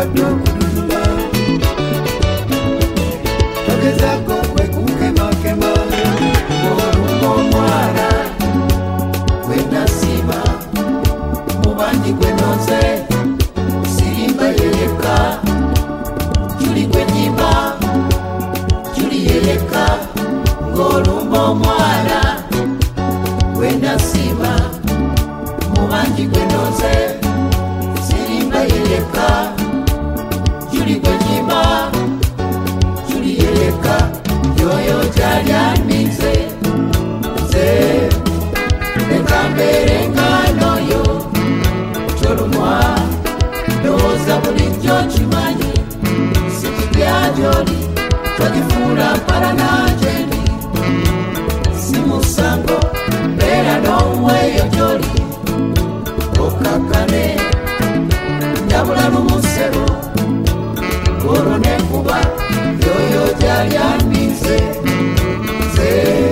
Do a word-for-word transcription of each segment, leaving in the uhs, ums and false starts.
bado kududula togezako kwe kukemakema olumbo mwana kwenda sima mubanji kwenoze sirimba yeleka juli kwenyima juli yeleka ngolumbo mwana kwenda sima mubanji kwenoze sirimba yeleka juli kwenyima juli yeleka yoyo jalyanize ze nekambere ngano yo tolumwa ndoza bulijjo kimanyi sikibyajoli togifula mpala najeni simusango mbeera n'omweyo gyoli okakane ndabula lumusero olwo nekuba yoyo jalyanize ze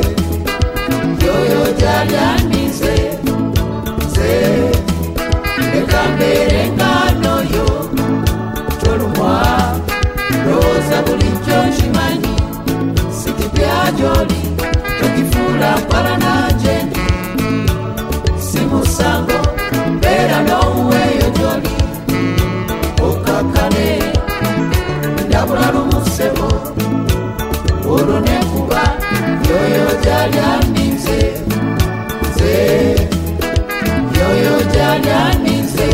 yoyo jalyanize ze ekambere ngano yo tolumwa roza bulijjo kimanyi sikibyajoli togifula mpala najeni simusango mbeera n'omuweeyo gyoli okakane ndabula lumusebo olwo nekuba yoyo jalyanize ze yoyo jalyanize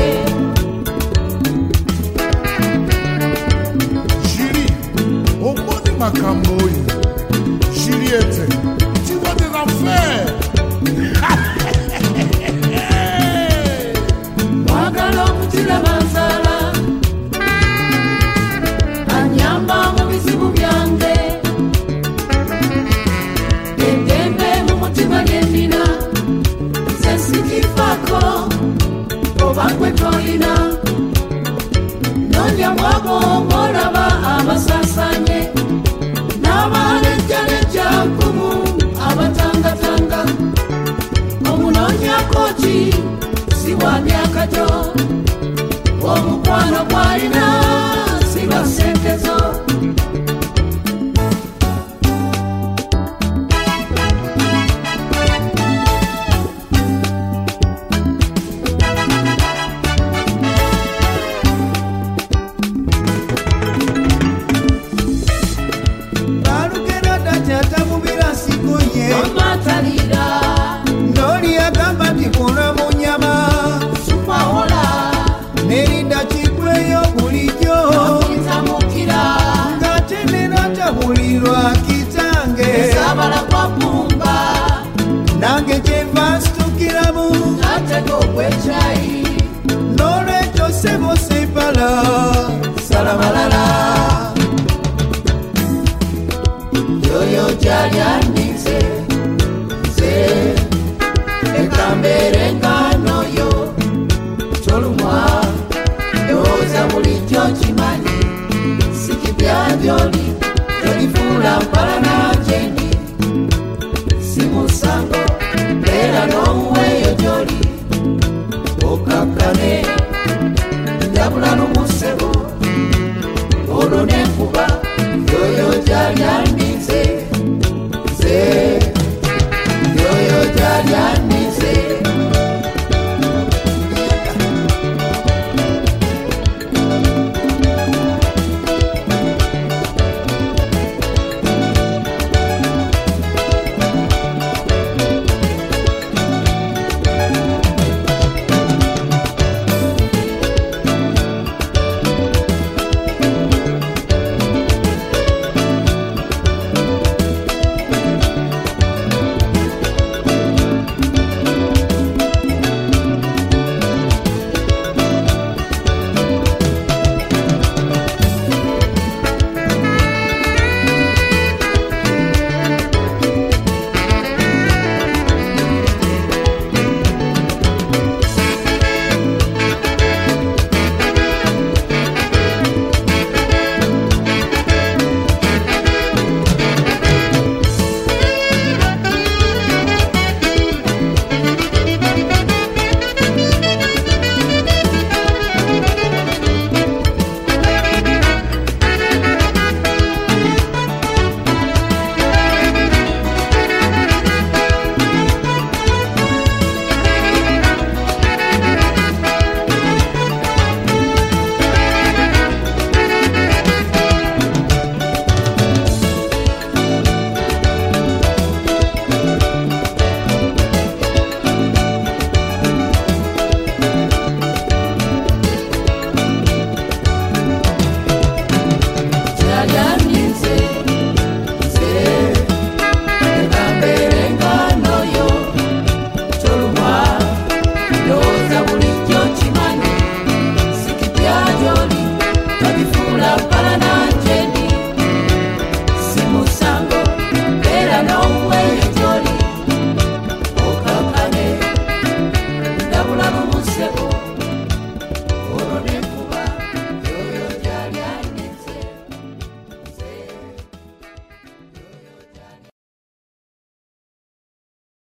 Jiri omoni makambo oyo Juliette tu vois des affaires mwagala okutira manzala anyamba mu bizibu byange eddembe mu mutima lyennina sensikifako oba gwe tolina nondya mwabo ng'olaba abasasanye n'abalejjalejja nkumu abatangatanga omunoonyako ki si wa myaka gyo omukwano gwalina si lwa ssente zo balugera tajatamubira sigonye omatalira ndoli agamba nti bulamu nyama supawola nerinda kikweyo bulijjo okitamukira ng'ate nera tabulirwa kitange sabala kwa pumba nange kyeva nsitukiramu atego ogw'ekyayi n'olwekyo ssebo sepala salamalala yoyo jalyanize ze ekambere ngano yo tolumwa ndowooza bulijjo kimanyi sikibyajoli tolifula mpala